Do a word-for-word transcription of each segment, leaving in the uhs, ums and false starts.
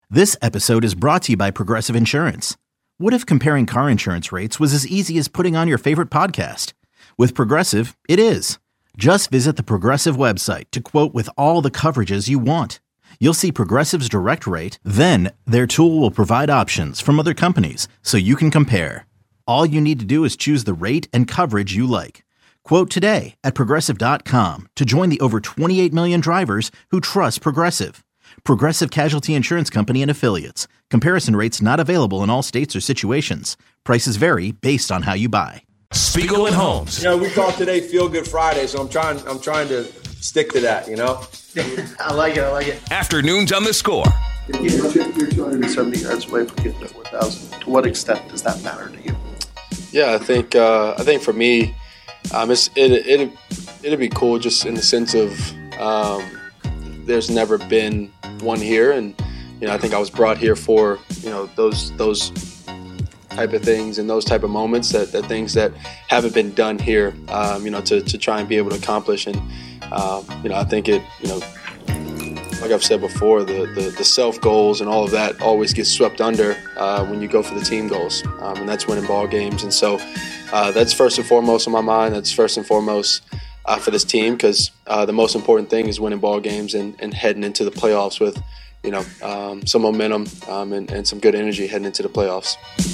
This episode is brought to you by Progressive Insurance. What if comparing car insurance rates was as easy as putting on your favorite podcast? With Progressive, it is. Just visit the Progressive website to quote with all the coverages you want. You'll see Progressive's direct rate, then their tool will provide options from other companies so you can compare. All you need to do is choose the rate and coverage you like. Quote today at progressive dot com to join the over twenty-eight million drivers who trust Progressive. Progressive Casualty Insurance Company and Affiliates. Comparison rates not available in all states or situations. Prices vary based on how you buy. Spiegel and Holmes. You know, we call today Feel Good Friday, so I'm trying I'm trying to stick to that, you know? I like it, I like it. Afternoons on the Score. You're two hundred seventy yards away from getting to four thousand. To what extent does that matter to you? Yeah, I think uh, I think for me, um, it's, it, it, it'd be cool just in the sense of um, there's never been one here, and you know I think I was brought here for you know those those type of things and those type of moments that, that things that haven't been done here, um, you know, to, to try and be able to accomplish. And um, you know I think it you know like I've said before, the the, the self goals and all of that always gets swept under uh, when you go for the team goals, um, and that's winning ball games. And so uh, that's first and foremost on my mind. That's first and foremost Uh, for this team, because uh, the most important thing is winning ball games and, and heading into the playoffs with, you know, um, some momentum um, and, and some good energy heading into the playoffs.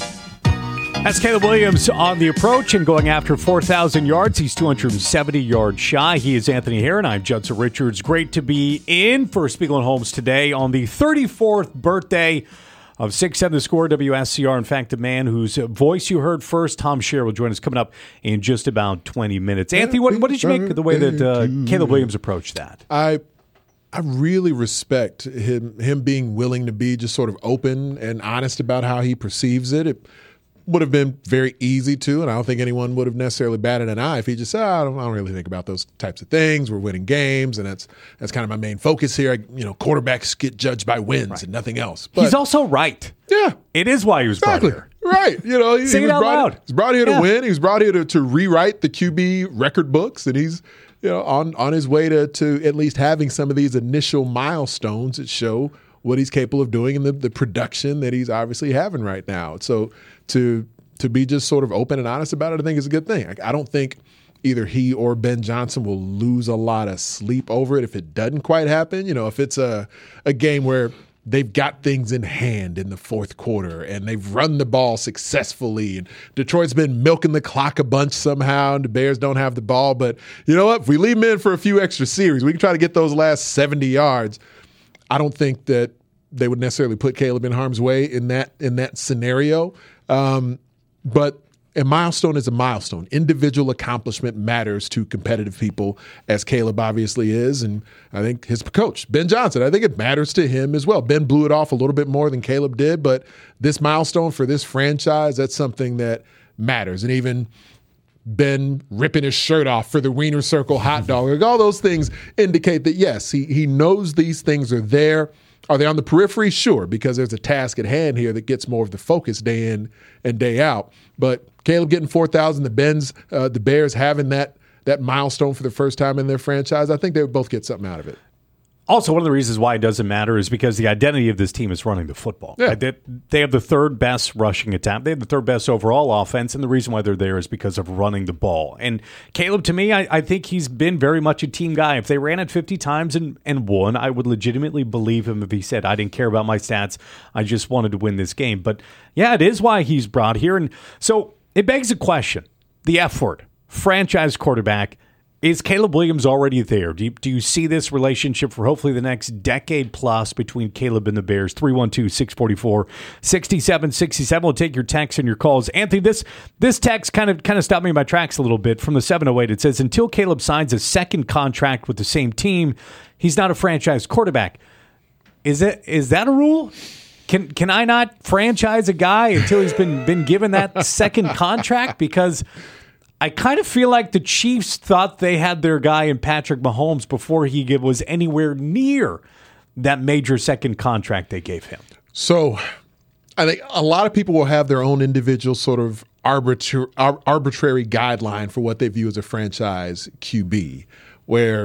That's Caleb Williams on the approach and going after four thousand yards. He's two hundred seventy yards shy. He is Anthony Herron. I'm Judson Richards. Great to be in for Spiegel and Holmes today on the thirty-fourth birthday of six seven The Score W S C R. In fact, the man whose voice you heard first, Tom Scherer, will join us coming up in just about twenty minutes. Anthony, what, what did you make of the way that uh, Caleb Williams approached that? I I really respect him him being willing to be just sort of open and honest about how he perceives it. It would have been very easy to, and I don't think anyone would have necessarily batted an eye if he just said, oh, I, don't, I don't really think about those types of things. We're winning games, and that's that's kind of my main focus here. I, you know, quarterbacks get judged by wins right. and nothing else. But, he's also right. Yeah. It is why he was exactly. brought here. Right. You know, he, Say he it was out brought, loud. He was brought here to yeah. win. He was brought here to, to rewrite the Q B record books, and he's you know on, on his way to, to at least having some of these initial milestones that show what he's capable of doing and the, the production that he's obviously having right now. So to to be just sort of open and honest about it, I think is a good thing. I, I don't think either he or Ben Johnson will lose a lot of sleep over it if it doesn't quite happen. You know, if it's a, a game where they've got things in hand in the fourth quarter and they've run the ball successfully and Detroit's been milking the clock a bunch somehow and the Bears don't have the ball. But you know what? If we leave them in for a few extra series, we can try to get those last seventy yards. I don't think that they would necessarily put Caleb in harm's way in that in that scenario. Um, But a milestone is a milestone. Individual accomplishment matters to competitive people, as Caleb obviously is, and I think his coach, Ben Johnson, I think it matters to him as well. Ben blew it off a little bit more than Caleb did, but this milestone for this franchise, that's something that matters. And even Ben ripping his shirt off for the Wiener Circle hot dog, like all those things indicate that, yes, he he knows these things are there. Are they on the periphery? Sure, because there's a task at hand here that gets more of the focus day in and day out. But Caleb getting four thousand, the Benz, uh, the Bears having that that milestone for the first time in their franchise, I think they would both get something out of it. Also, one of the reasons why it doesn't matter is because the identity of this team is running the football. Yeah. They, they have the third best rushing attack. They have the third best overall offense, and the reason why they're there is because of running the ball. And Caleb, to me, I, I think he's been very much a team guy. If they ran it fifty times and, and won, I would legitimately believe him if he said, I didn't care about my stats. I just wanted to win this game. But, yeah, it is why he's brought here. And so it begs a question. The F word, franchise quarterback. Is Caleb Williams already there? Do you, do you see this relationship for hopefully the next decade plus between Caleb and the Bears? three one two, six four four, six seven six seven. We'll take your texts and your calls. Anthony, this this text kind of kind of stopped me in my tracks a little bit from the seven oh eight. It says, until Caleb signs a second contract with the same team, he's not a franchise quarterback. Is it is that a rule? Can can I not franchise a guy until he's been been given that second contract? Because I kind of feel like the Chiefs thought they had their guy in Patrick Mahomes before he was anywhere near that major second contract they gave him. So I think a lot of people will have their own individual sort of arbitra- ar- arbitrary guideline for what they view as a franchise Q B, where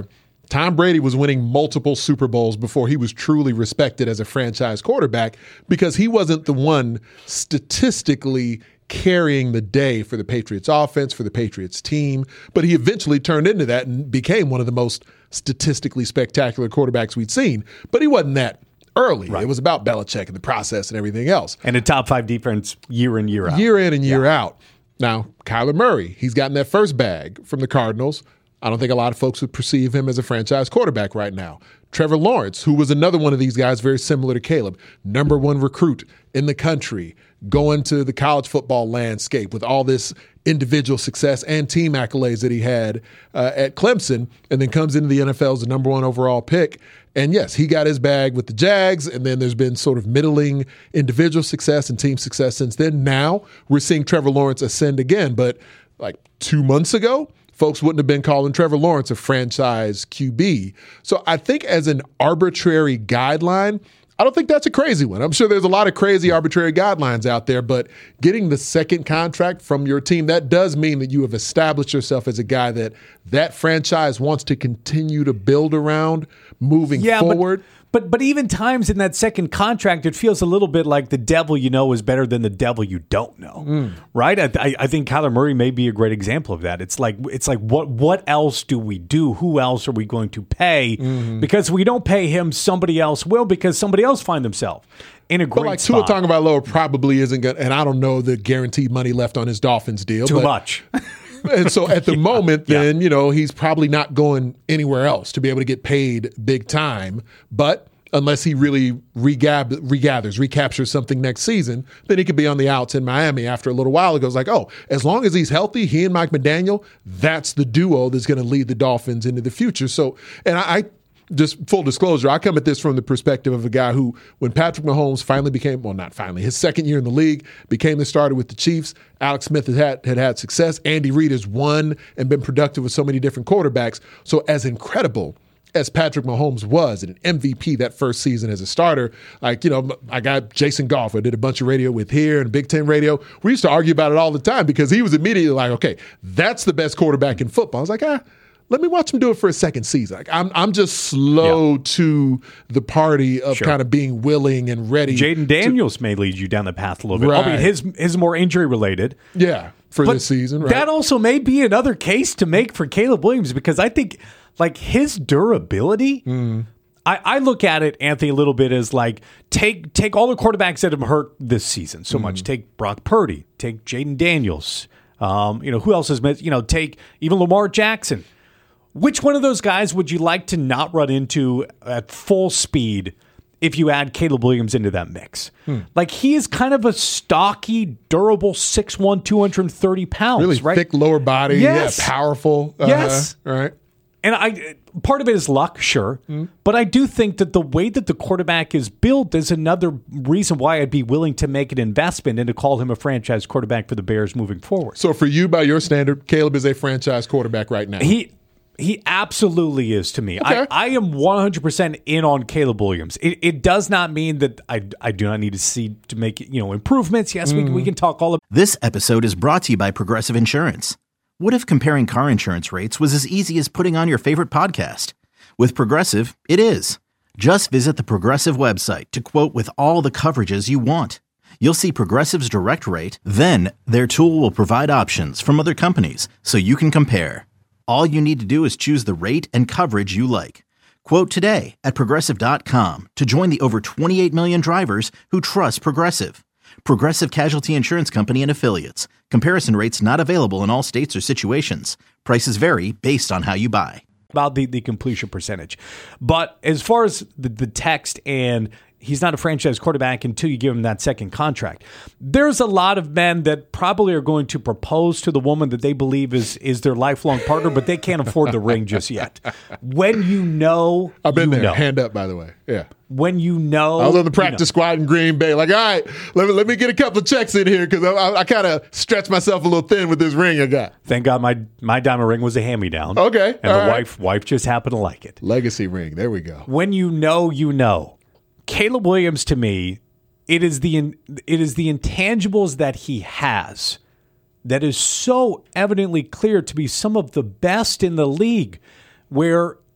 Tom Brady was winning multiple Super Bowls before he was truly respected as a franchise quarterback because he wasn't the one statistically carrying the day for the Patriots offense, for the Patriots team. But he eventually turned into that and became one of the most statistically spectacular quarterbacks we'd seen. But he wasn't that early. Right. It was about Belichick and the process and everything else. And a top five defense year in, year out. Year in and year yeah. out. Now, Kyler Murray, he's gotten that first bag from the Cardinals. I don't think a lot of folks would perceive him as a franchise quarterback right now. Trevor Lawrence, who was another one of these guys very similar to Caleb, number one recruit in the country, going to the college football landscape with all this individual success and team accolades that he had uh, at Clemson, and then comes into the N F L as the number one overall pick. And yes, he got his bag with the Jags, and then there's been sort of middling individual success and team success since then. Now we're seeing Trevor Lawrence ascend again, but like two months ago, folks wouldn't have been calling Trevor Lawrence a franchise Q B. So I think as an arbitrary guideline, I don't think that's a crazy one. I'm sure there's a lot of crazy arbitrary guidelines out there, but getting the second contract from your team, that does mean that you have established yourself as a guy that that franchise wants to continue to build around moving yeah, forward. But- But but even times in that second contract, it feels a little bit like the devil you know is better than the devil you don't know, mm. right? I, I think Kyler Murray may be a great example of that. It's like it's like what what else do we do? Who else are we going to pay? Mm-hmm. Because if we don't pay him, somebody else will. Because somebody else find themselves in a great but like spot. Tua Tagovailoa probably isn't going, and I don't know the guaranteed money left on his Dolphins deal. Too but, much. And so at the yeah, moment, then, yeah. you know, he's probably not going anywhere else to be able to get paid big time. But unless he really regab- regathers, recaptures something next season, then he could be on the outs in Miami after a little while. It goes like, oh, as long as he's healthy, he and Mike McDaniel, that's the duo that's going to lead the Dolphins into the future. So, and I, I just full disclosure, I come at this from the perspective of a guy who, when Patrick Mahomes finally became, well, not finally, his second year in the league, became the starter with the Chiefs, Alex Smith had had, had, had success. Andy Reid has won and been productive with so many different quarterbacks. So as incredible as Patrick Mahomes was, and an M V P that first season as a starter, like, you know, I got Jason Goff, I did a bunch of radio with here and Big Ten radio. We used to argue about it all the time because he was immediately like, okay, that's the best quarterback in football. I was like, ah, let me watch him do it for a second season. Like, I'm I'm just slow yeah. to the party of sure. kind of being willing and ready. Jaden Daniels to, may lead you down the path a little bit. Right. I mean, his his more injury related. Yeah, for but this season. Right. That also may be another case to make for Caleb Williams because I think like his durability. Mm. I, I look at it, Anthony, a little bit as like take take all the quarterbacks that have hurt this season so mm. much. Take Brock Purdy. Take Jaden Daniels. Um, you know who else has missed? You know, take even Lamar Jackson. Which one of those guys would you like to not run into at full speed if you add Caleb Williams into that mix? Hmm. Like, he is kind of a stocky, durable six one, two hundred thirty pounds, really right? Thick lower body, yes. yeah, powerful. Uh, yes. Right. And I part of it is luck, sure. Hmm. But I do think that the way that the quarterback is built is another reason why I'd be willing to make an investment and to call him a franchise quarterback for the Bears moving forward. So for you, by your standard, Caleb is a franchise quarterback right now. He He absolutely is to me. Okay. I, I am one hundred percent in on Caleb Williams. It, it does not mean that I, I do not need to see to make you know improvements. Yes, mm. we, can, we can talk all about This episode is brought to you by Progressive Insurance. What if comparing car insurance rates was as easy as putting on your favorite podcast? With Progressive, it is. Just visit the Progressive website to quote with all the coverages you want. You'll see Progressive's direct rate, then their tool will provide options from other companies so you can compare. All you need to do is choose the rate and coverage you like. Quote today at Progressive dot com to join the over twenty-eight million drivers who trust Progressive. Progressive Casualty Insurance Company and Affiliates. Comparison rates not available in all states or situations. Prices vary based on how you buy. About the, the completion percentage. But as far as the, the text and he's not a franchise quarterback until you give him that second contract. There's a lot of men that probably are going to propose to the woman that they believe is is their lifelong partner, but they can't afford the ring just yet. When you know, I've been there. Know. Hand up, by the way. Yeah. When you know, I was on the practice you know. squad in Green Bay. Like, all right, let me let me get a couple of checks in here because I, I, I kind of stretched myself a little thin with this ring I got. Thank God my my diamond ring was a hand-me-down. Okay, and the right. wife wife just happened to like it. Legacy ring. There we go. When you know, you know. Caleb Williams, to me, it is the it is the intangibles that he has that is so evidently clear to be some of the best in the league, where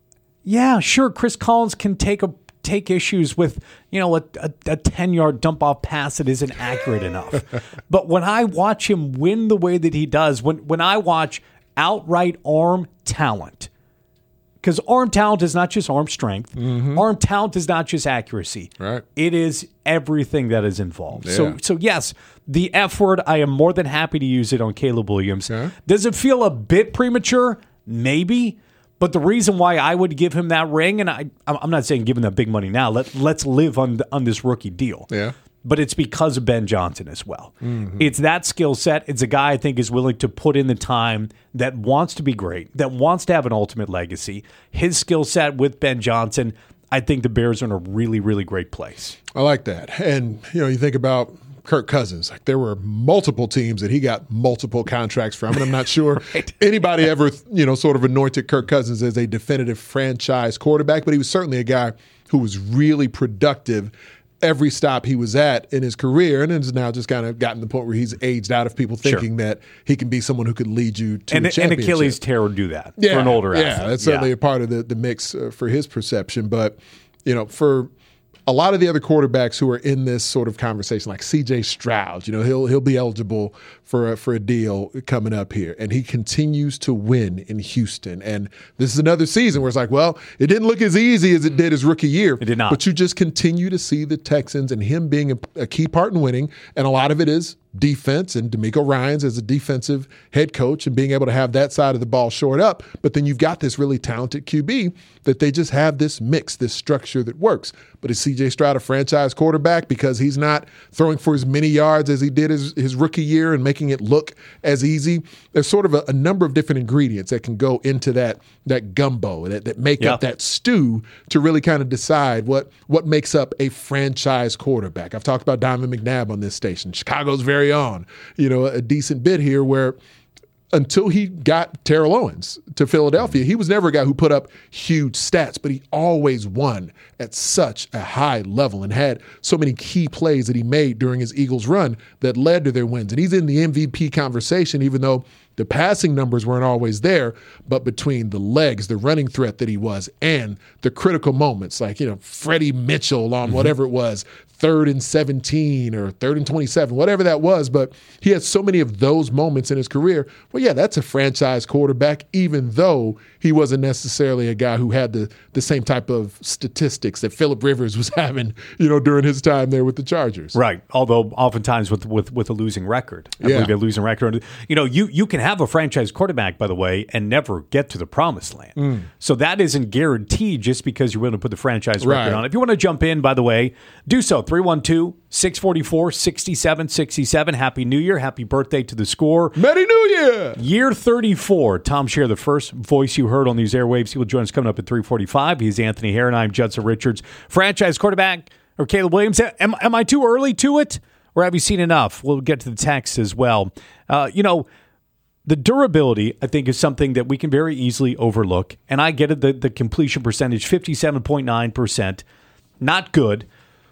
Yeah, sure. Chris Collins can take a take issues with, you know, a, a, a ten-yard dump-off pass that isn't accurate enough. But when I watch him win the way that he does, when when I watch outright arm talent, because arm talent is not just arm strength. Mm-hmm. Arm talent is not just accuracy. Right. It is everything that is involved. Yeah. So, so yes, the F word, I am more than happy to use it on Caleb Williams. Okay. Does it feel a bit premature? Maybe. But the reason why I would give him that ring, and I, I'm not saying give him that big money now. Let, let's live on, on this rookie deal. Yeah. But it's because of Ben Johnson as well. Mm-hmm. It's that skill set. It's a guy I think is willing to put in the time, that wants to be great, that wants to have an ultimate legacy. His skill set with Ben Johnson, I think the Bears are in a really, really great place. I like that. And, you know, you think about Kirk Cousins. Like, there were multiple teams that he got multiple contracts from, and I'm not sure right. anybody ever, you know, sort of anointed Kirk Cousins as a definitive franchise quarterback, but he was certainly a guy who was really productive every stop he was at in his career, and has now just kind of gotten to the point where he's aged out of people thinking sure. that he can be someone who could lead you to and, a championship. And Achilles tear would do that yeah, for an older yeah, athlete. Yeah, that's certainly yeah. a part of the, the mix uh, for his perception. But, you know, for a lot of the other quarterbacks who are in this sort of conversation, like C J Stroud, you know, he'll he'll be eligible for a, for a deal coming up here, and he continues to win in Houston. And this is another season where it's like, well, it didn't look as easy as it did his rookie year. It did not. But you just continue to see the Texans and him being a, a key part in winning, and a lot of it is defense and DeMeco Ryans as a defensive head coach and being able to have that side of the ball shored up. But then you've got this really talented Q B that they just have this mix, this structure that works. But is C J Stroud a franchise quarterback because he's not throwing for as many yards as he did his, his rookie year and making it look as easy? There's sort of a, a number of different ingredients that can go into that that gumbo, that, that make yeah. up that stew to really kind of decide what, what makes up a franchise quarterback. I've talked about Donovan McNabb on this station. Chicago's very on, you know, a decent bit here where until he got Terrell Owens to Philadelphia, he was never a guy who put up huge stats, but he always won at such a high level and had so many key plays that he made during his Eagles run that led to their wins. And he's in the M V P conversation, even though the passing numbers weren't always there, but between the legs, the running threat that he was, and the critical moments, like, you know, Freddie Mitchell on whatever it was, third and seventeen or third and twenty-seven, whatever that was. But he had so many of those moments in his career. Well, yeah, that's a franchise quarterback, even though he wasn't necessarily a guy who had the, the same type of statistics that Phillip Rivers was having, you know, during his time there with the Chargers. Right. Although oftentimes with with, with a losing record. I yeah. believe a losing record. You know, you, you can have a franchise quarterback, by the way, and never get to the promised land. Mm. So that isn't guaranteed just because you're willing to put the franchise record right. on. If you want to jump in, by the way, do so. three one two, six four four, six seven six seven. Happy New Year. Happy birthday to the Score. Merry New Year. Year thirty-four. Tom Scher, the first voice you heard on these airwaves. He will join us coming up at three forty-five. He's Anthony Herron. I'm Judson Richards. Franchise quarterback or Caleb Williams. Am, am I too early to it? Or have you seen enough? We'll get to the text as well. Uh, you know, the durability, I think, is something that we can very easily overlook. And I get it, the, the completion percentage, fifty-seven point nine percent. Not good.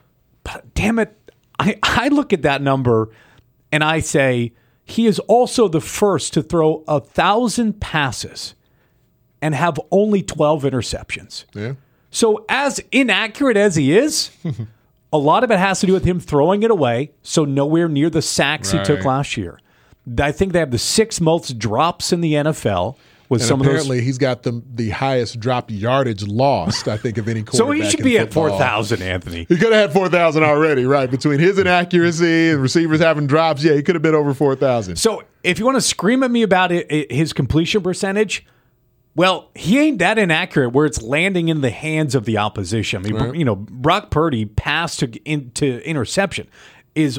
But damn it, I, I look at that number and I say he is also the first to throw a thousand passes and have only twelve interceptions. Yeah. So as inaccurate as he is, a lot of it has to do with him throwing it away, so nowhere near the sacks right. he took last year. I think they have the sixth most drops in the N F L. With and some apparently of those, he's got the the highest drop yardage lost, I think, of any quarterback. So he should be at four thousand, Anthony. He could have had four thousand already, right? Between his inaccuracy and receivers having drops, yeah, he could have been over four thousand. So if you want to scream at me about it, it, his completion percentage, well, he ain't that inaccurate where it's landing in the hands of the opposition. I mean, right. you know, Brock Purdy pass to into interception is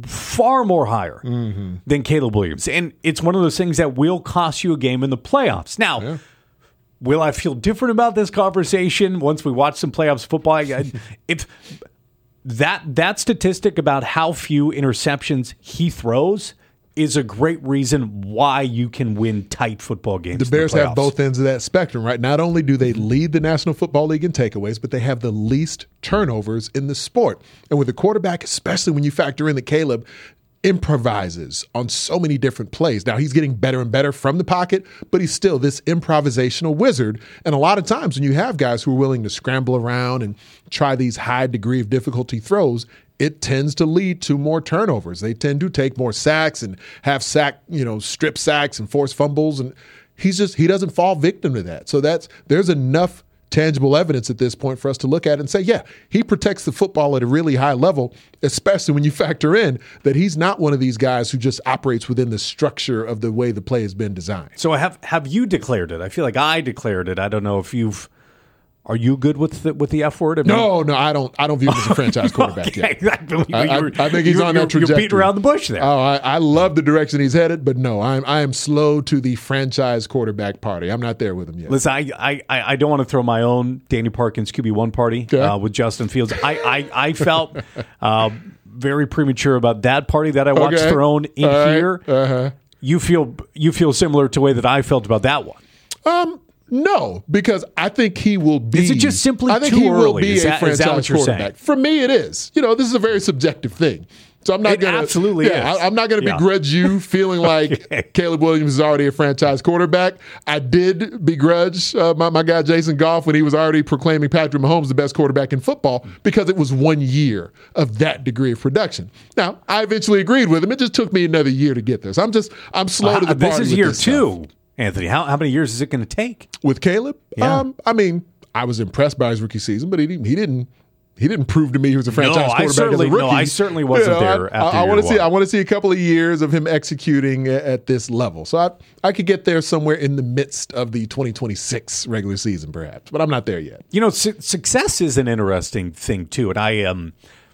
far more higher mm-hmm. than Caleb Williams. And it's one of those things that will cost you a game in the playoffs. Now, yeah. will I feel different about this conversation once we watch some playoffs football? If that that statistic about how few interceptions he throws is a great reason why you can win tight football games. The Bears in the have both ends of that spectrum, right? Not only do they lead the National Football League in takeaways, but they have the least turnovers in the sport. And with a quarterback, especially when you factor in that Caleb improvises on so many different plays. Now, he's getting better and better from the pocket, but he's still this improvisational wizard. And a lot of times when you have guys who are willing to scramble around and try these high degree of difficulty throws, it tends to lead to more turnovers. They tend to take more sacks and have sack, you know, strip sacks and force fumbles. And he's just, he doesn't fall victim to that. So that's, there's enough tangible evidence at this point for us to look at and say, yeah, he protects the football at a really high level, especially when you factor in that he's not one of these guys who just operates within the structure of the way the play has been designed. So have have you declared it? I feel like I declared it. I don't know if you've. Are you good with the, with the F word? I mean, no, no, I don't. I don't view him as a franchise quarterback okay, yet. Exactly. I, I, I think he's you're, on that trajectory. You're beating around the bush there. Oh, I, I love the direction he's headed, but no, I'm I am slow to the franchise quarterback party. I'm not there with him yet. Listen, I I, I don't want to throw my own Danny Parkins Q B one party okay. uh, with Justin Fields. I I, I felt uh, very premature about that party that I watched okay. thrown in All right. here. Uh-huh. You feel you feel similar to the way that I felt about that one. Um. No, because I think he will be. Is it just simply I think too he will early? be Is a that- is that franchise what you're quarterback. saying? For me, it is. You know, this is a very subjective thing. So I'm not It going to absolutely yeah, is. I, I'm not going to Yeah. begrudge you feeling like Caleb Williams is already a franchise quarterback. I did begrudge uh, my, my guy Jason Goff when he was already proclaiming Patrick Mahomes the best quarterback in football because it was one year of that degree of production. Now, I eventually agreed with him. It just took me another year to get there. So I'm just I'm slow Uh, to the this party is with year this two, stuff. Anthony. How how many years is it going to take? With Caleb, Yeah. um, I mean, I was impressed by his rookie season, but he didn't. He didn't. He didn't prove to me he was a franchise No, I quarterback certainly- as a rookie. no, I certainly wasn't You know, there I, after I, I year want to see. one. I want to see a couple of years of him executing at, at this level. So I, I could get there somewhere in the midst of the twenty twenty-six regular season, perhaps. But I'm not there yet. You know, su- success is an interesting thing too, and I um,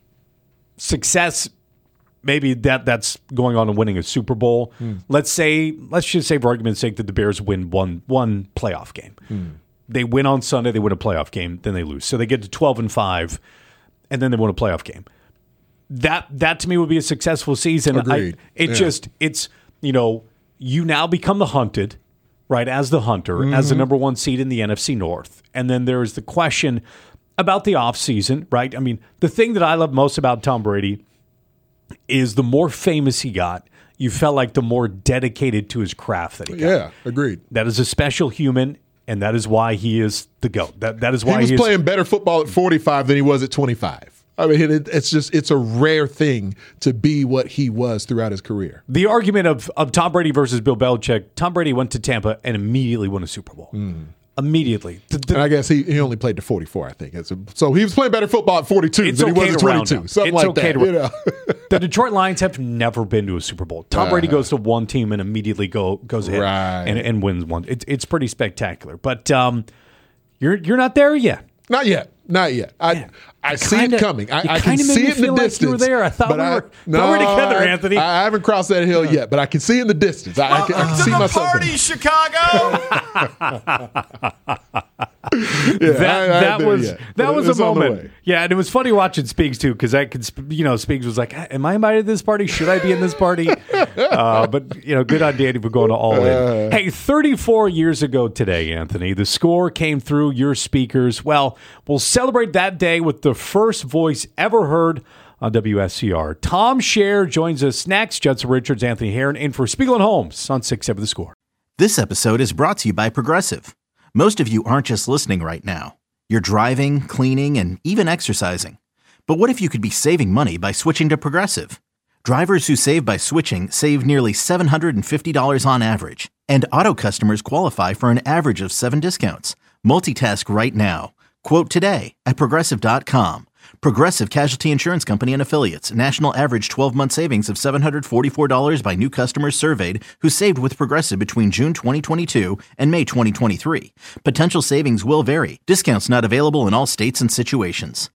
success. Maybe that that's going on and winning a Super Bowl. Mm. Let's say, let's just say, for argument's sake, that the Bears win one one playoff game. Mm. They win on Sunday, they win a playoff game, then they lose. So they get to twelve and five, and then they win a playoff game. That that to me would be a successful season. Agreed. I, it Yeah. just it's you know you now become the hunted, right? As the hunter, mm-hmm. as the number one seed in the N F C North, and then there's the question about the offseason, right? I mean, the thing that I love most about Tom Brady is the more famous he got, you felt like the more dedicated to his craft that he got. Yeah, agreed. That is a special human, and that is why he is the GOAT. That that is why he was he is, playing better football at forty-five than he was at twenty-five. I mean, it, it's just it's a rare thing to be what he was throughout his career. The argument of, of Tom Brady versus Bill Belichick, Tom Brady went to Tampa and immediately won a Super Bowl. Mm. Immediately. The, the, and I guess he, he only played to forty-four, I think. It's a, so he was playing better football at forty-two it's than okay he was to at round twenty-two. up. Something it's like okay that. To, you know? The Detroit Lions have never been to a Super Bowl. Tom Brady goes to one team and immediately go goes ahead Right. and, and wins one. It's it's pretty spectacular. But um, you're you're not there yet. Not yet. Not yet. I Man, I you see kinda- it coming. I, you I can kinda made see me it in the feel like you distance. were there. I thought but we I- were- thought we were together, I- Anthony. I, haven't crossed that hill yet, but I can see in the distance. I, I can, I can see myself. there. Chicago. Yeah, that I- I ain't that there was yet. that But was a it's on the moment. way. Yeah, and it was funny watching Speaks too because I could, sp- you know, Speaks was like, "Am I invited to this party? Should I be in this party?" uh, but you know, good on Danny for going to all in. Uh. Hey, thirty-four years ago today, Anthony, the score came through your speakers. Well, we'll celebrate that day with the first voice ever heard on W S C R. Tom Scher joins us next. Judson Richards, Anthony Herron, in for Spiegel and Holmes on six seven The Score. This episode is brought to you by Progressive. Most of you aren't just listening right now. You're driving, cleaning, and even exercising. But what if you could be saving money by switching to Progressive? Drivers who save by switching save nearly seven hundred fifty dollars on average. And auto customers qualify for an average of seven discounts. Multitask right now. Quote today at Progressive dot com. Progressive Casualty Insurance Company and Affiliates. National average twelve-month savings of seven hundred forty-four dollars by new customers surveyed who saved with Progressive between June twenty twenty-two and May twenty twenty-three. Potential savings will vary. Discounts not available in all states and situations.